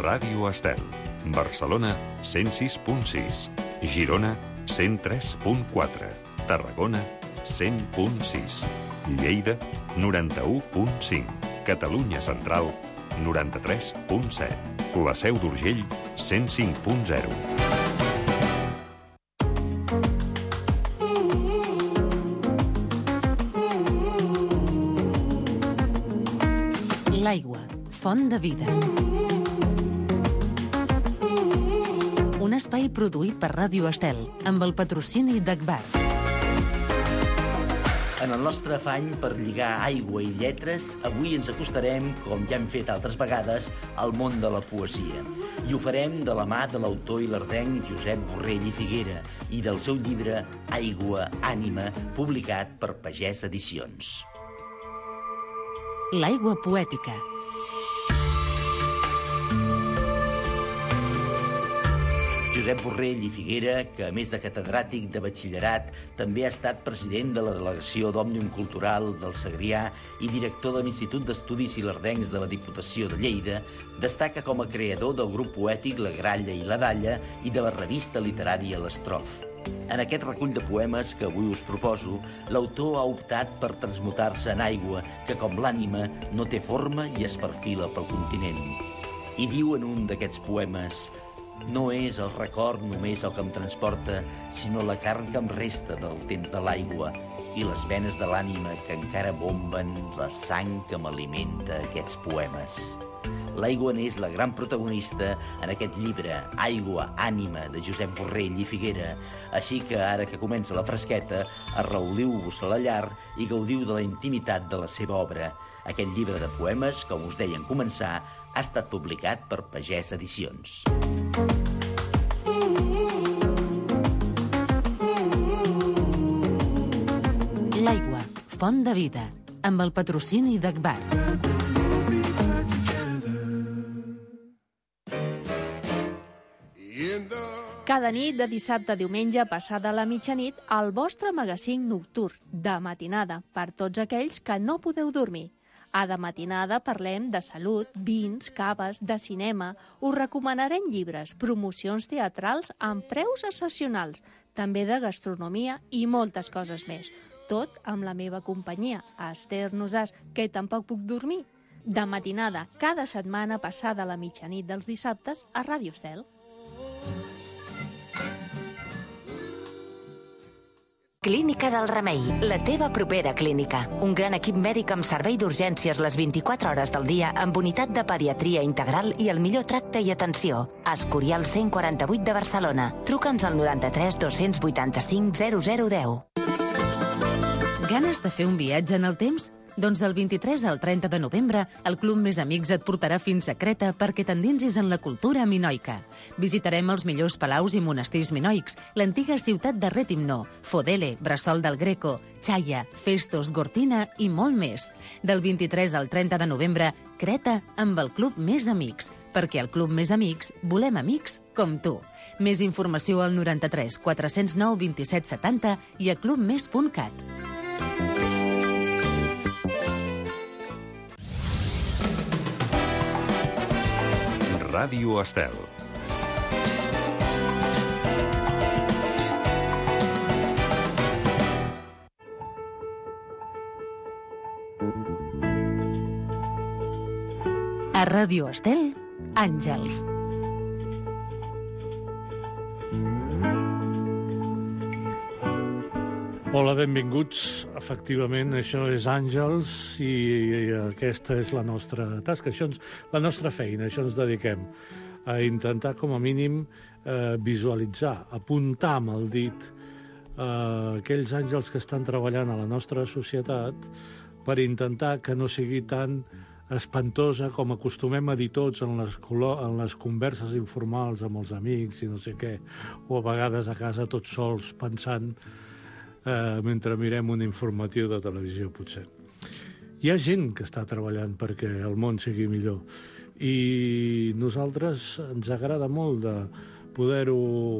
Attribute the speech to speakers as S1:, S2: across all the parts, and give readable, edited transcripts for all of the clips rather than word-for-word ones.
S1: Ràdio Estel. Barcelona, 106.6. Girona, 103.4. Tarragona, 100.6. Lleida, 91.5. Catalunya Central, 93.7. La Seu d'Urgell, 105.0.
S2: L'aigua, font de vida. Un espai produït per Ràdio Estel, amb el patrocini d'Agbar.
S3: En el nostre afany per lligar aigua i lletres, avui ens acostarem, com ja hem fet altres vegades, al món de la poesia. I ho farem de la mà de l'autor ilerdenc Josep Borrell i Figuera i del seu llibre Aigua, ànima, publicat per Pagès Edicions.
S2: L'aigua poètica.
S3: Josep Borrell i Figuera, que a més de catedràtic de batxillerat, també ha estat president de la delegació d'Òmnium Cultural del Segrià i director de l'Institut d'Estudis Ilerdencs de la Diputació de Lleida, destaca com a creador del grup poètic La Gralla i la Dalla i de la revista literària L'Estrof. En aquest recull de poemes que avui us proposo, l'autor ha optat per transmutar-se en aigua, que com l'ànima no té forma i es perfila pel continent. I diu en un d'aquests poemes: no és el record només el que em transporta, sinó la carn que em resta del temps de l'aigua i les venes de l'ànima que encara bomben la sang que m'alimenta aquests poemes. L'aigua n'és la gran protagonista en aquest llibre, Aigua, ànima, de Josep Borrell i Figuera. Així que ara que comença la fresqueta, arrauliu-vos a la llar i gaudiu de la intimitat de la seva obra. Aquest llibre de poemes, com us deia en començar, ha estat publicat per Pagès Edicions.
S2: L'aigua, font de vida, amb el patrocini d'Agbar.
S4: Cada nit de dissabte a diumenge, passada la mitjanit, el vostre magazín nocturn, de matinada, per tots aquells que no podeu dormir. A de matinada parlem de salut, vins, caves, de cinema, us recomanarem llibres, promocions teatrals amb preus excepcionals, també de gastronomia i moltes coses més. Tot amb la meva companyia, Esther Nosàs, que tampoc puc dormir. De matinada, cada setmana passada la mitjanit dels dissabtes a Ràdio Estel.
S5: Clínica del Remei, la teva propera clínica. Un gran equip mèdic amb servei d'urgències les 24 hores del dia, amb unitat de pediatria integral i el millor tracte i atenció. Escorial 148 de Barcelona. Truca'ns al 93 285 0010.
S2: Ganes de fer un viatge en el temps? Doncs del 23 al 30 de novembre, el Club Més Amics et portarà fins a Creta perquè t'endinsis en la cultura minoica. Visitarem els millors palaus i monestirs minoics, l'antiga ciutat de Rètimno, Fodele, Bressol del Greco, Chaia, Festos, Gortina i molt més. Del 23 al 30 de novembre, Creta amb el Club Més Amics, perquè al Club Més Amics volem amics com tu. Més informació al 93 409 27 70 i a clubmes.cat.
S1: Ràdio Estel.
S2: A Ràdio Estel, Àngels.
S6: Hola, benvinguts. Efectivament, això és Àngels i aquesta és la nostra tasca, això la nostra feina, això ens dediquem a intentar, com a mínim, visualitzar, apuntar amb el dit aquells àngels que estan treballant a la nostra societat per intentar que no sigui tan espantosa com acostumem a dir tots en les converses informals amb els amics i no sé què, o a vegades a casa tots sols pensant mentre mirem un informatiu de televisió, potser. Hi ha gent que està treballant perquè el món sigui millor i nosaltres ens agrada molt de poder-ho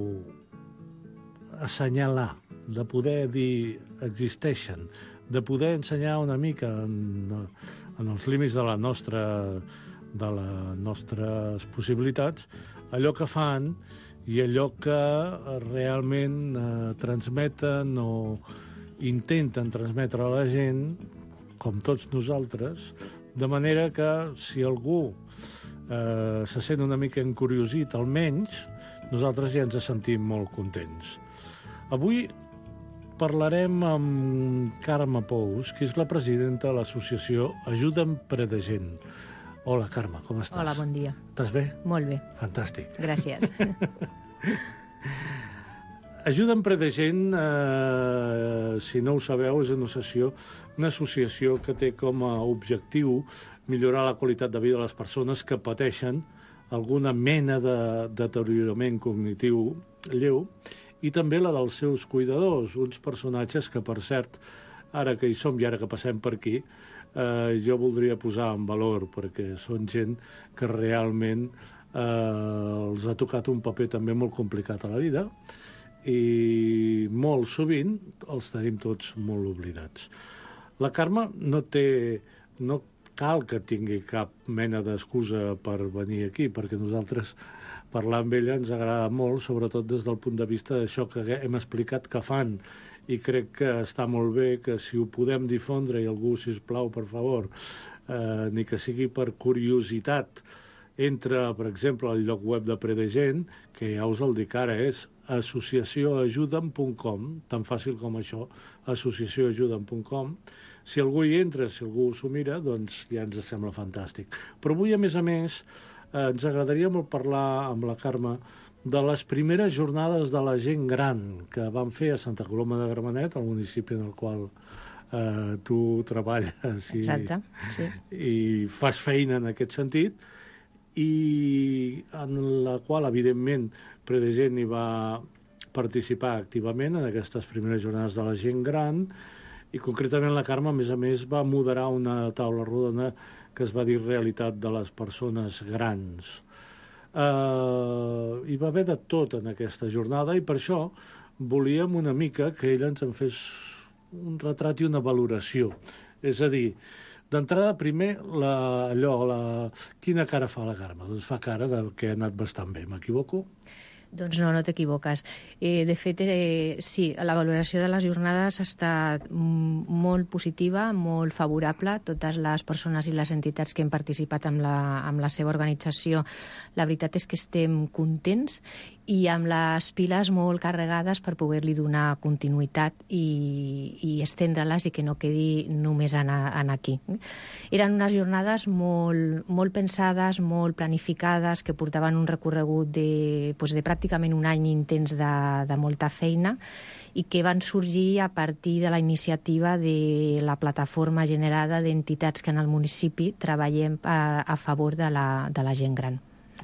S6: assenyalar, de poder dir existeixen, de poder ensenyar una mica en els límits de la nostra de les nostres possibilitats, allò que fan i allò que realment transmeten o intenten transmetre a la gent, com tots nosaltres, de manera que si algú se sent una mica encuriosit, almenys, nosaltres ja ens sentim molt contents. Avui parlarem amb Carme Pous, que és la presidenta de l'associació Ajuda'm Predegent. Hola, Carme, com estàs?
S7: Hola, bon dia.
S6: Estàs bé?
S7: Molt bé.
S6: Fantàstic.
S7: Gràcies.
S6: Ajuda'm Predegent, si no ho sabeu, és una associació que té com a objectiu millorar la qualitat de vida de les persones que pateixen alguna mena de deteriorament cognitiu lleu i també la dels seus cuidadors, uns personatges que, per cert, ara que hi som i ara que passem per aquí, jo voldria posar en valor, perquè són gent que realment els ha tocat un paper també molt complicat a la vida i molt sovint els tenim tots molt oblidats. La Carme no cal que tingui cap mena d'excusa per venir aquí, perquè nosaltres parlar amb ella ens agrada molt, sobretot des del punt de vista d'això que hem explicat que fan, i crec que està molt bé que si ho podem difondre, i algú, sisplau, per favor, ni que sigui per curiositat, entra, per exemple, al lloc web de Predegent, que ja us el dic ara, és associacioajuda'm.com, tan fàcil com això, associacioajuda'm.com. Si algú hi entra, si algú s'ho mira, doncs ja ens sembla fantàstic. Però avui, a més, ens agradaria molt parlar amb la Carme de les primeres jornades de la gent gran que van fer a Santa Coloma de Gramenet, el municipi en el qual tu treballes
S7: Exacte, sí.
S6: I fas feina en aquest sentit, i en la qual, evidentment, Predegent hi va participar activament en aquestes primeres jornades de la gent gran, i concretament la Carme, a més, va moderar una taula rodona que es va dir Realitat de les persones grans. Hi va haver de tot en aquesta jornada i per això volíem una mica que ella ens en fes un retrat i una valoració. És a dir, d'entrada, primer, quina cara fa la Carme? Doncs fa cara que ha anat bastant bé, m'equivoco?
S7: Doncs no t'equivoques. De fet, sí, la valoració de les jornades ha estat molt positiva, molt favorable. Totes les persones i les entitats que hem participat amb la seva organització, la veritat és que estem contents i amb les piles molt carregades per poder-li donar continuïtat i estendre-les i que no quedi només anar aquí. Eren unes jornades molt pensades, molt planificades, que portaven un recorregut de pràcticament un any intens de molta feina i que van sorgir a partir de la iniciativa de la plataforma generada d'entitats que en el municipi treballem a favor de la gent gran.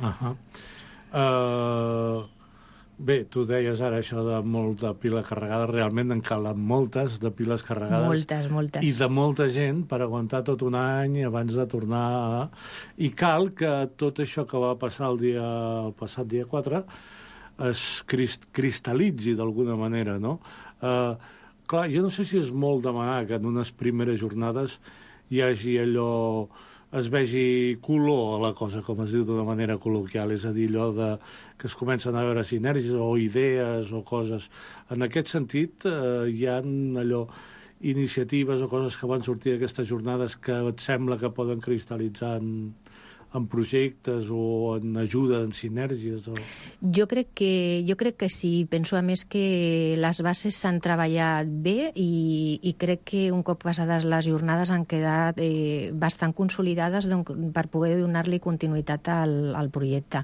S6: Bé, tu deies ara això de molta pila carregada, realment en calen moltes de piles carregades.
S7: Moltes.
S6: I de molta gent per aguantar tot un any abans de tornar I cal que tot això que va passar el passat dia 4 es cristal·litzi d'alguna manera, no? Clar, jo no sé si és molt demanar que en unes primeres jornades hi hagi allò es vegi color a la cosa, com es diu d'una manera col·loquial, és a dir, allò que es comencen a veure sinergies o idees o coses. En aquest sentit, hi ha iniciatives o coses que van sortir d'aquestes jornades que et sembla que poden cristal·litzar en projectes o en ajuda, en sinergies?
S7: Jo crec que sí. Penso, a més, que les bases s'han treballat bé i crec que un cop passades les jornades han quedat bastant consolidades per poder donar-li continuïtat al projecte.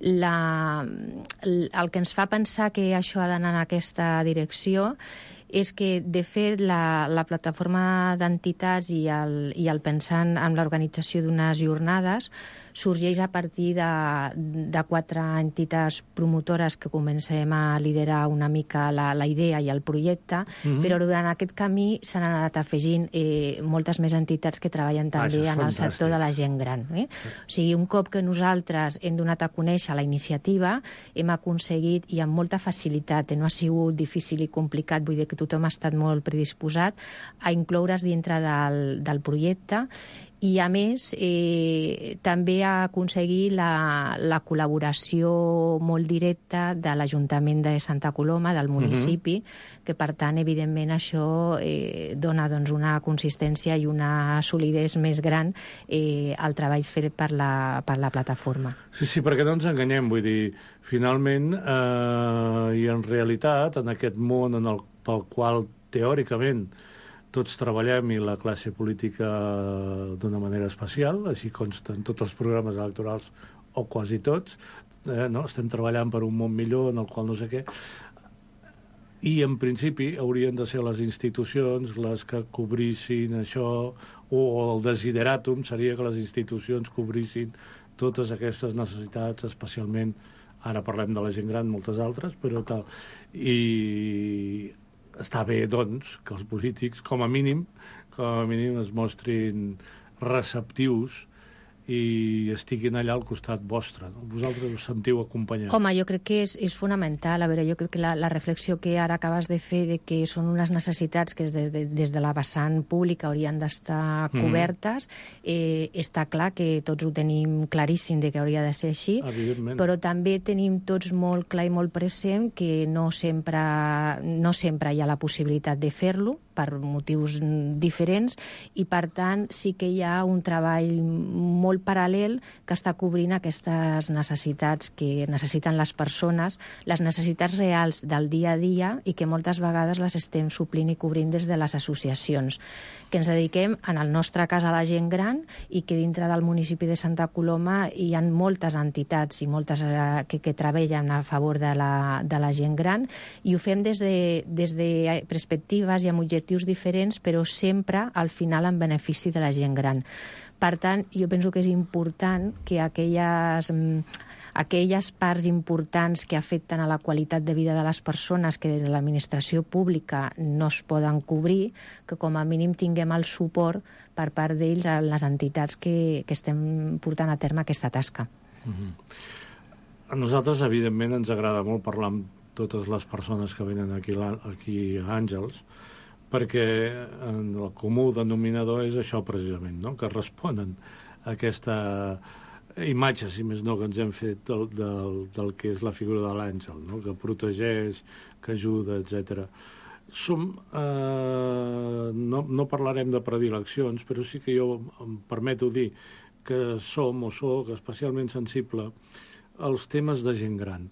S7: El que ens fa pensar que això ha d'anar en aquesta direcció és que, de fet, la plataforma d'entitats i el pensant en l'organització d'unes jornades sorgeix a partir de 4 entitats promotores que comencem a liderar una mica la idea i el projecte, però durant aquest camí s'han anat afegint moltes més entitats que treballen també en el sector de la gent gran. O sigui, un cop que nosaltres hem donat a conèixer la iniciativa, hem aconseguit, i amb molta facilitat, no ha sigut difícil i complicat, vull dir que tothom ha estat molt predisposat a incloure's dintre del projecte, I, a més, també aconseguir la col·laboració molt directa de l'Ajuntament de Santa Coloma, del municipi, que, per tant, evidentment, això dona una consistència i una solidesa més gran al treball fet per la plataforma.
S6: Sí, perquè no ens enganyem, vull dir, finalment, i en realitat, en aquest món pel qual, teòricament, tots treballem, i la classe política d'una manera especial, així consta en tots els programes electorals, o quasi tots, no? Estem treballant per un món millor en el qual no sé què, i en principi haurien de ser les institucions les que cobrissin això, o el desideratum seria que les institucions cobrissin totes aquestes necessitats, especialment, ara parlem de la gent gran, moltes altres, però tal, i està bé, doncs, que els polítics, com a mínim, es mostrin receptius i estiguin allà al costat vostre. No? Vosaltres us sentiu acompanyats.
S7: Home, jo crec que és fonamental. A veure, jo crec que la reflexió que ara acabes de fer de que són unes necessitats que des de la vessant pública haurien d'estar cobertes, està clar que tots ho tenim claríssim de que hauria de ser així, però també tenim tots molt clar i molt present que no sempre hi ha la possibilitat de fer-lo, per motius diferents, i per tant sí que hi ha un treball molt paral·lel que està cobrint aquestes necessitats que necessiten les persones, les necessitats reals del dia a dia, i que moltes vegades les estem suplint i cobrint des de les associacions, que ens dediquem, en el nostre cas, a la gent gran, i que dintre del municipi de Santa Coloma hi ha moltes entitats i moltes que treballen a favor de la gent gran, i ho fem des de perspectives i amb objectius diferents, però sempre, al final, en benefici de la gent gran. Per tant, jo penso que és important que aquelles parts importants que afecten a la qualitat de vida de les persones que des de l'administració pública no es poden cobrir, que com a mínim tinguem el suport per part d'ells a les entitats que estem portant a terme aquesta tasca.
S6: A nosaltres, evidentment, ens agrada molt parlar amb totes les persones que venen aquí a Àngels, perquè el comú denominador és això precisament, no? Que responen a aquesta imatge, si més no, que ens hem fet del que és la figura de l'àngel, no? Que protegeix, que ajuda, etc. No parlarem de predileccions, però sí que jo em permeto dir que som o soc especialment sensible als temes de gent gran.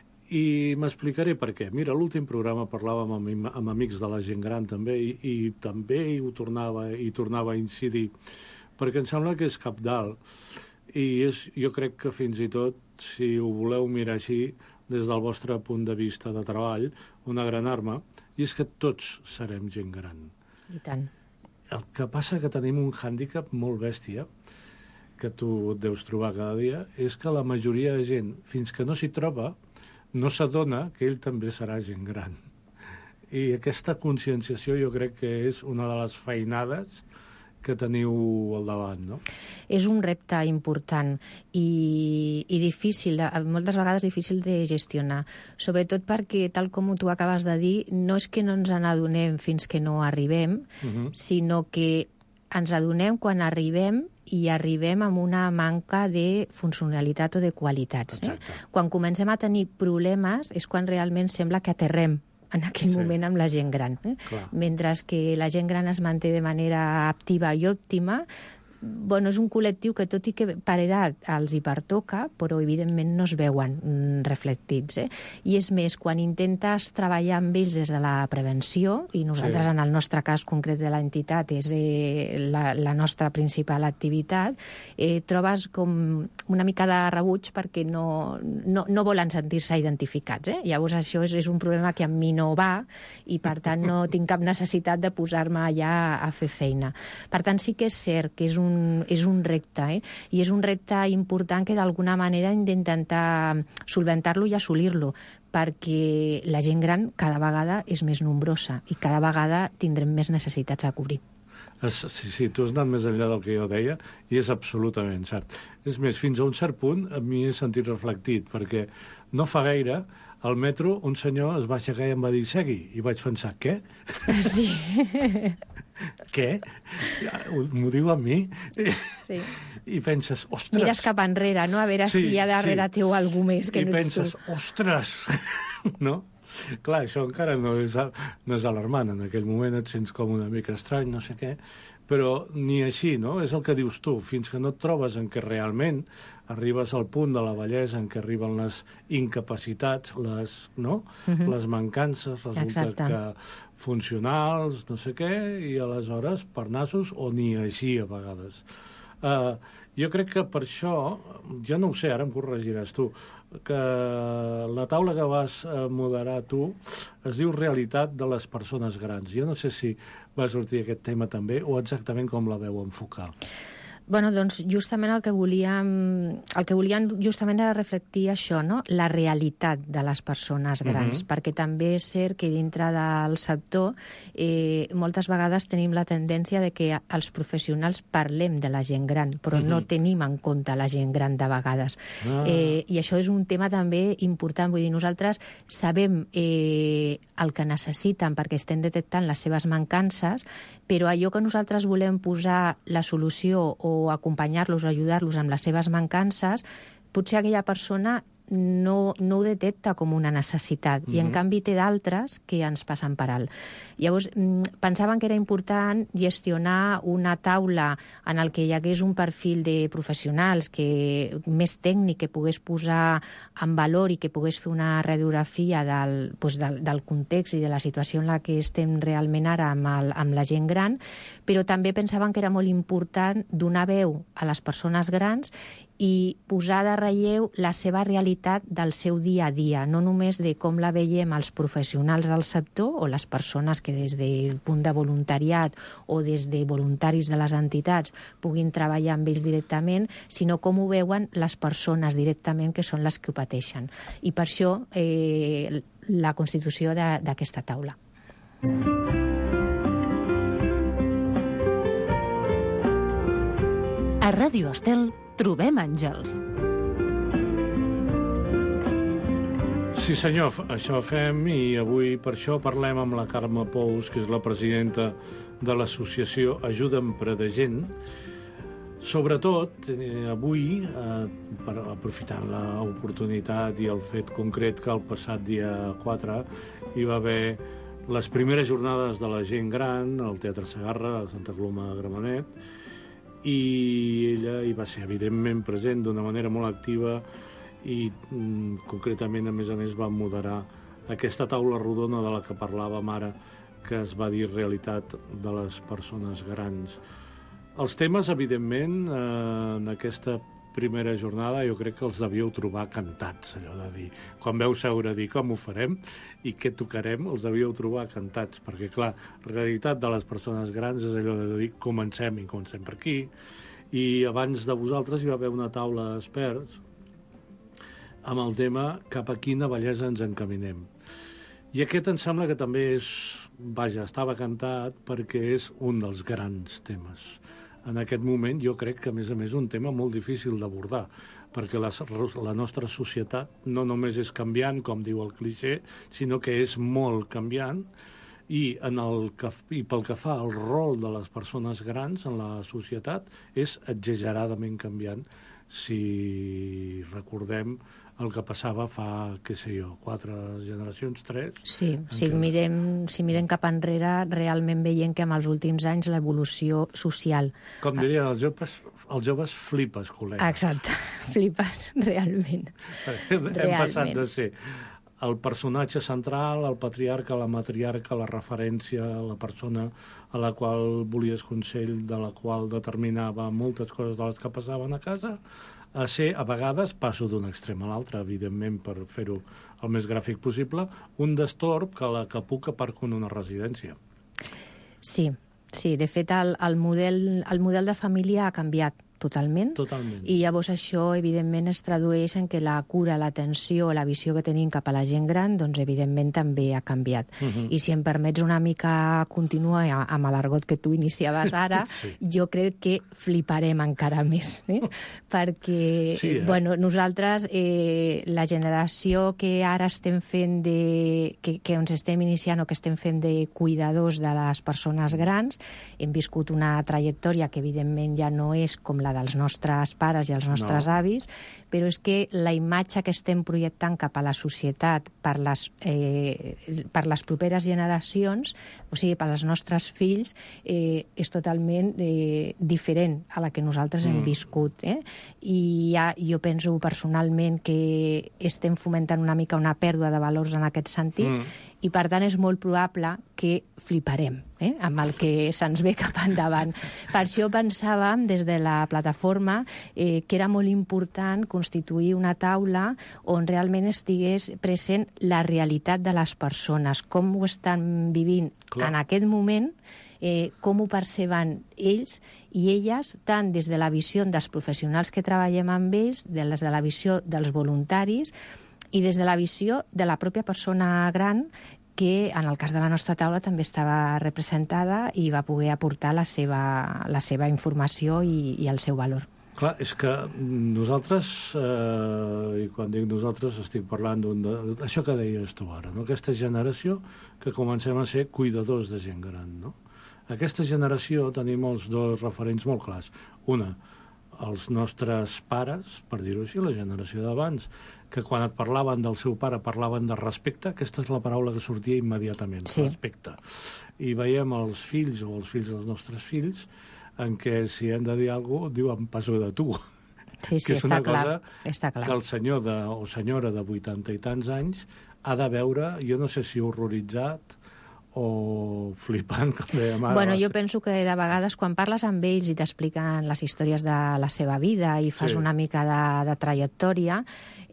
S6: I m'explicaré per què. Mira, l'últim programa parlàvem amb amics de la gent gran també, i també ho tornava a incidir, perquè em sembla que és cabdal, i jo crec que fins i tot, si ho voleu mirar així, des del vostre punt de vista de treball, una gran arma, i és que tots serem gent gran.
S7: I tant.
S6: El que passa que tenim un hàndicap molt bèstia, que tu et deus trobar cada dia, és que la majoria de gent, fins que no s'hi troba, no s'adona que ell també serà gent gran. I aquesta conscienciació jo crec que és una de les feinades que teniu al davant, no?
S7: És un repte important i difícil, moltes vegades difícil de gestionar, sobretot perquè, tal com tu acabes de dir, no és que no ens n'adonem fins que no arribem, sinó que ens adonem quan arribem, i arribem amb una manca de funcionalitat o de qualitats. Quan comencem a tenir problemes és quan realment sembla que aterrem en aquell moment amb la gent gran. Mentre que la gent gran es manté de manera activa i òptima, és un col·lectiu que, tot i que per edat els hi pertoca, però evidentment no es veuen reflectits. I és més, quan intentes treballar amb ells des de la prevenció, i nosaltres en el nostre cas concret de l'entitat és la nostra principal activitat, trobes com una mica de rebuig perquè no volen sentir-se identificats. Llavors això és un problema que amb mi no va, i per tant no tinc cap necessitat de posar-me allà a fer feina. Per tant, sí que és cert que és un repte, i és un repte important que d'alguna manera hem d'intentar solventar-lo i assolir-lo, perquè la gent gran cada vegada és més nombrosa i cada vegada tindrem més necessitats a cobrir.
S6: Sí, tu has anat més enllà del que jo deia, i és absolutament cert. És més, fins a un cert punt a mi he sentit reflectit, perquè no fa gaire al metro un senyor es va aixecar i em va dir segui, i vaig pensar, què?
S7: Sí.
S6: Què? M'ho diu a mi?
S7: Sí.
S6: I penses, ostres...
S7: Mires cap enrere, no? A veure si hi ha darrere teu algú més que no ets tu.
S6: I penses, ostres! No? Clar, això encara no és alarmant. En aquell moment et sents com una mica estrany, no sé què, però ni així, no? És el que dius tu. Fins que no et trobes en què realment arribes al punt de la vellesa en què arriben les incapacitats, les mancances, resulta que funcionals, no sé què, i aleshores per nassos o ni així a vegades. Jo crec que per això, jo no ho sé, ara em corregiràs tu, que la taula que vas moderar tu es diu Realitat de les persones grans. Jo no sé si va sortir aquest tema també o exactament com la veu enfocar.
S7: Bueno, doncs justament el que volíem justament era reflectir això, no? La realitat de les persones grans, perquè també és cert que dintre del sector moltes vegades tenim la tendència de que els professionals parlem de la gent gran, però no tenim en compte la gent gran de vegades. I això és un tema també important, vull dir, nosaltres sabem el que necessiten perquè estem detectant les seves mancances, però allò que nosaltres volem posar la solució o acompanyar-los o ajudar-los amb les seves mancances, potser aquella persona no ho detecta com una necessitat i en canvi té d'altres que ens passen per alt. Llavors, pensaven que era important gestionar una taula en el que hi hagués un perfil de professionals més tècnic que pogués posar en valor i que pogués fer una radiografia del context i de la situació en la que estem realment ara amb la gent gran, però també pensaven que era molt important donar veu a les persones grans i posar de relleu la seva realitat del seu dia a dia, no només de com la veiem els professionals del sector o les persones que des del punt de voluntariat o des de voluntaris de les entitats puguin treballar amb ells directament, sinó com ho veuen les persones directament, que són les que ho pateixen. I per això la constitució d'aquesta taula.
S2: A Ràdio Estel trobem àngels.
S6: Sí senyor, això fem i avui per això parlem amb la Carme Pous, que és la presidenta de l'associació Ajuda'm Pradegent. Sobretot, avui, aprofitant l'oportunitat i el fet concret que el passat dia 4 hi va haver les primeres jornades de la gent gran al Teatre Segarra, a Santa Coloma de Gramenet, i ella hi va ser evidentment present d'una manera molt activa i concretament a més va moderar aquesta taula rodona de la que parlàvem ara, que es va dir Realitat de les persones grans. Els temes, evidentment, en aquesta primera jornada jo crec que els devíeu trobar cantats, allò de dir, quan veu seure a dir com ho farem i què tocarem, els devíeu trobar cantats, perquè clar, realitat de les persones grans és allò de dir comencem per aquí, i abans de vosaltres hi va haver una taula d'experts amb el tema cap a quina bellesa ens encaminem. I aquest em sembla que també estava cantat perquè és un dels grans temes. En aquest moment jo crec que, a més, un tema molt difícil d'abordar, perquè la nostra societat no només és canviant, com diu el clixé, sinó que és molt canviant, i pel que fa al rol de les persones grans en la societat és exageradament canviant. Si recordem el que passava fa, 4 generacions, 3...
S7: Sí, si mirem cap enrere, realment veiem que en els últims anys l'evolució social...
S6: Com dirien els joves flipes, col·lega.
S7: Exacte, flipes, realment.
S6: Hem passat de ser el personatge central, el patriarca, la matriarca, la referència, la persona a la qual volies consell, de la qual determinava moltes coses de les que passaven a casa, a ser, a vegades, passo d'un extrem a l'altre, evidentment, per fer-ho el més gràfic possible, un destorb que la capuca aparca en una residència.
S7: Sí, de fet, el model de família ha canviat totalment. I llavors això, evidentment, es tradueix en que la cura, l'atenció, la visió que tenim cap a la gent gran, doncs, evidentment, també ha canviat. I si em permets una mica continuar amb l'argot que tu iniciaves ara, jo crec que fliparem encara més, perquè, bueno, nosaltres, la generació que ara estem fent que ens estem iniciant o que estem fent de cuidadors de les persones grans, hem viscut una trajectòria que, evidentment, ja no és com la dels nostres pares i els nostres avis, però és que la imatge que estem projectant cap a la societat per les properes generacions, o sigui, per als nostres fills, és totalment diferent a la que nosaltres hem viscut. I jo penso personalment que estem fomentant una mica una pèrdua de valors en aquest sentit, i per tant és molt probable que fliparem amb el que se'ns ve cap endavant. Per això pensàvem des de la plataforma que era molt important constituir una taula on realment estigués present la realitat de les persones, com ho estan vivint en aquest moment, com ho perceben ells i elles, tant des de la visió dels professionals que treballem amb ells, des de la visió dels voluntaris i des de la visió de la pròpia persona gran, que en el cas de la nostra taula també estava representada i va poder aportar la seva informació i el seu valor.
S6: Clar, és que nosaltres, i quan dic nosaltres estic parlant d'això que deies tu ara, no? Aquesta generació que comencem a ser cuidadors de gent gran, no? Aquesta generació tenim els dos referents molt clars. Una, els nostres pares, per dir-ho així, la generació d'abans, que quan et parlaven del seu pare parlaven de respecte, aquesta és la paraula que sortia immediatament, respecte. I veiem els fills o els fills dels nostres fills en què si hem de dir alguna cosa diuen passo de tu.
S7: Sí,
S6: que és una cosa
S7: està clar.
S6: Que el senyor o senyora de 80 i tants anys ha de veure, jo no sé si horroritzat o flipant, com dèiem ara.
S7: Bueno, jo penso que de vegades quan parles amb ells i t'expliquen les històries de la seva vida i fas una mica de trajectòria,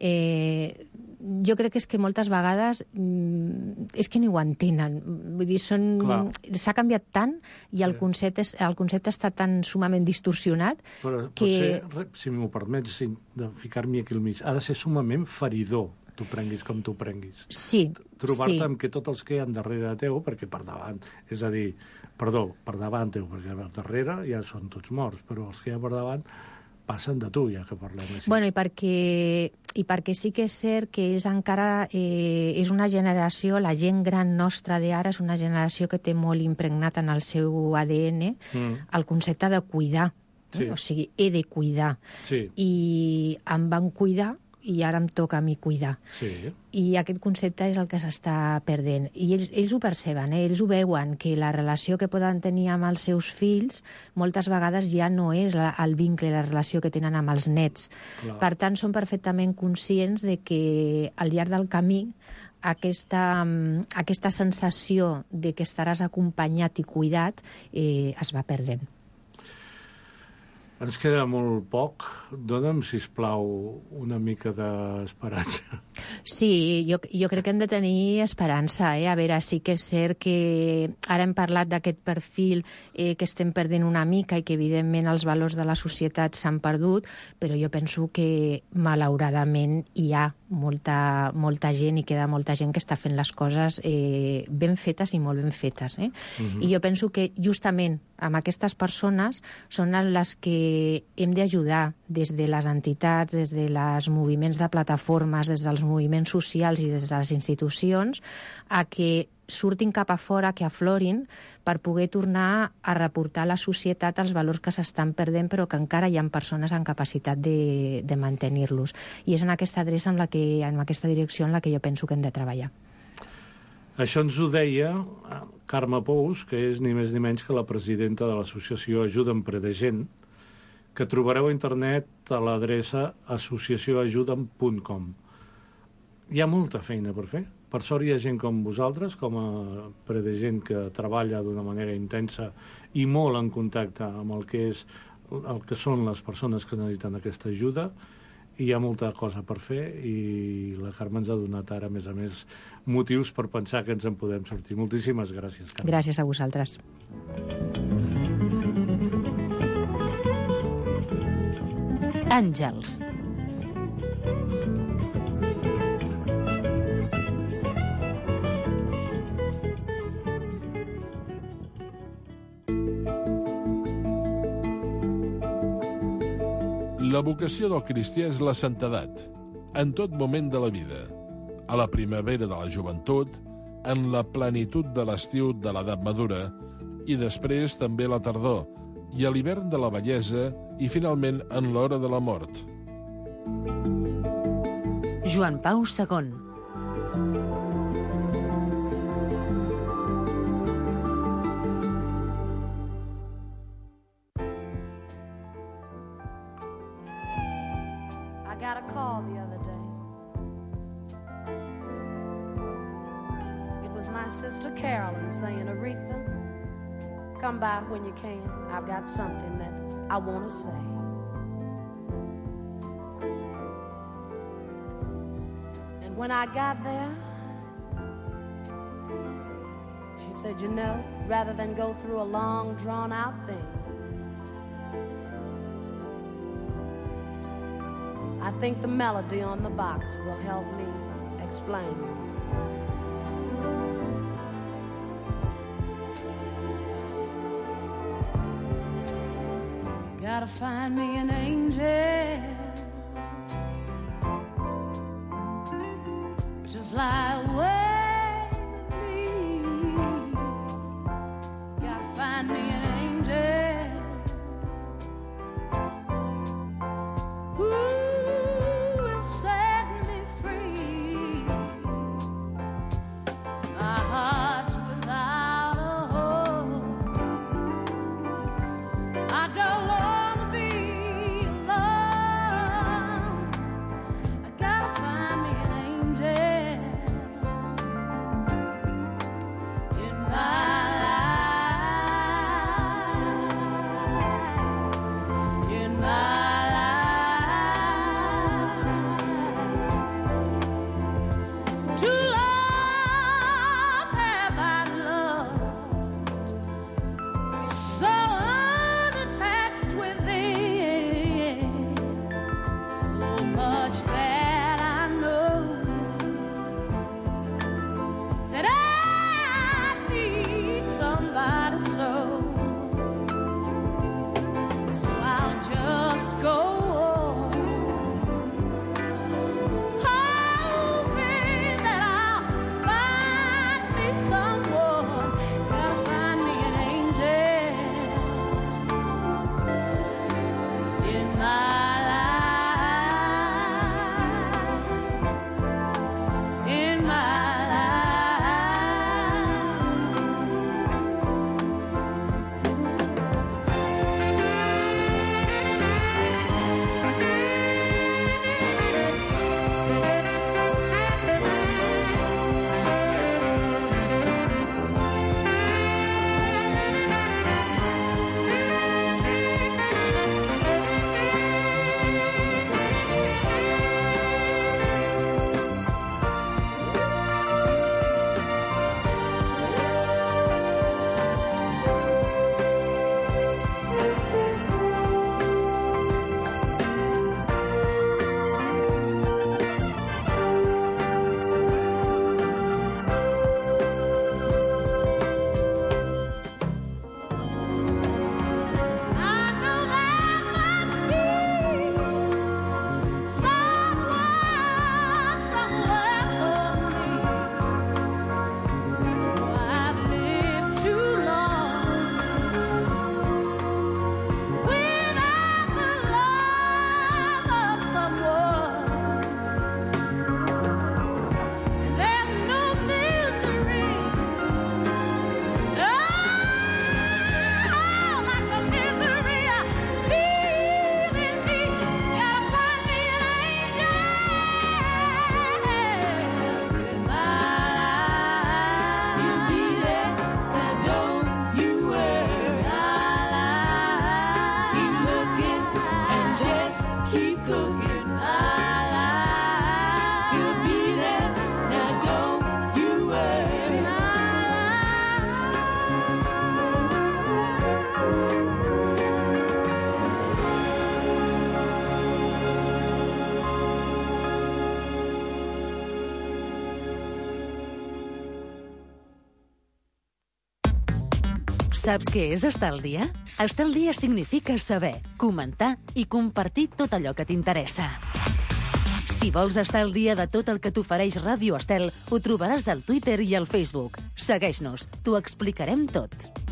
S7: jo crec que és que moltes vegades és que ni ho entenen. Vull dir, s'ha canviat tant i el concepte està tan sumament distorsionat
S6: però
S7: que...
S6: Potser, si m'ho permets, de ficar-m'hi aquí al mig, ha de ser sumament feridor, tu prenguis com tu prenguis.
S7: Sí,
S6: trobar-te amb que tots els que hi ha darrere teu, perquè per davant, és a dir, per davant teu, perquè per darrere ja són tots morts, però els que hi ha per davant passen de tu, ja que parlem així.
S7: Bueno, i perquè sí que és cert que és encara és una generació, la gent gran nostra d'ara és una generació que té molt impregnat en el seu ADN el concepte de cuidar. O sigui, he de cuidar. I em van cuidar i ara em toca a mi cuidar. I aquest concepte és el que s'està perdent. I ells ho perceben, ells ho veuen, que la relació que poden tenir amb els seus fills moltes vegades ja no és el vincle, la relació que tenen amb els nets. Per tant, són perfectament conscients de que al llarg del camí aquesta sensació de que estaràs acompanyat i cuidat es va perdent.
S6: Ens queda molt poc. Dóna'm, sisplau, una mica d'esperança.
S7: Sí, jo crec que hem de tenir esperança. A veure, sí que és cert que ara hem parlat d'aquest perfil que estem perdent una mica i que, evidentment, els valors de la societat s'han perdut, però jo penso que, malauradament, hi ha molta gent i queda molta gent que està fent les coses ben fetes i molt ben fetes. I jo penso que, justament, amb aquestes persones són les que hem d'ajudar des de les entitats, des dels moviments de plataformes, des dels moviments socials i des de les institucions, a que surtin cap a fora, que aflorin, per poder tornar a reportar a la societat els valors que s'estan perdent, però que encara hi ha persones en capacitat de mantenir-los. I és en aquesta adreça, en aquesta direcció, en la que jo penso que hem de treballar.
S6: Això ens ho deia Carme Pous, que és ni més ni menys que la presidenta de l'associació Ajuda'm Predegent, que trobareu a internet a l'adreça associacioajuda'm.com. Hi ha molta feina per fer. Per sort hi ha gent com vosaltres, com a Predegent, que treballa d'una manera intensa i molt en contacte amb el que són les persones que necessiten aquesta ajuda. Hi ha molta cosa per fer i la Carme ens ha donat ara, a més, motius per pensar que ens en podem sortir. Moltíssimes gràcies, Carme.
S7: Gràcies a vosaltres.
S2: Àngels.
S8: La vocació del cristià és la santedat, en tot moment de la vida, a la primavera de la joventut, en la plenitud de l'estiu de l'edat madura, i després també a la tardor, i a l'hivern de la vellesa, i finalment en l'hora de la mort.
S2: Joan Pau II.
S9: Got a call the other day. It was my sister Carolyn saying, Aretha, come by when you can. I've got something that I want to say. And when I got there, she said, you know, rather than go through a long, drawn-out thing, I think the melody on the box will help me explain. You gotta find me an angel to fly away with me. Gotta find me an angel who set me free. My heart's without a hope. I don't want to be alone. I gotta find me an angel
S2: Saps què és estar al dia? Estar al dia significa saber, comentar i compartir tot allò que t'interessa. Si vols estar al dia de tot el que t'ofereix Ràdio Estel, ho trobaràs al Twitter i al Facebook. Segueix-nos, t'ho explicarem tot.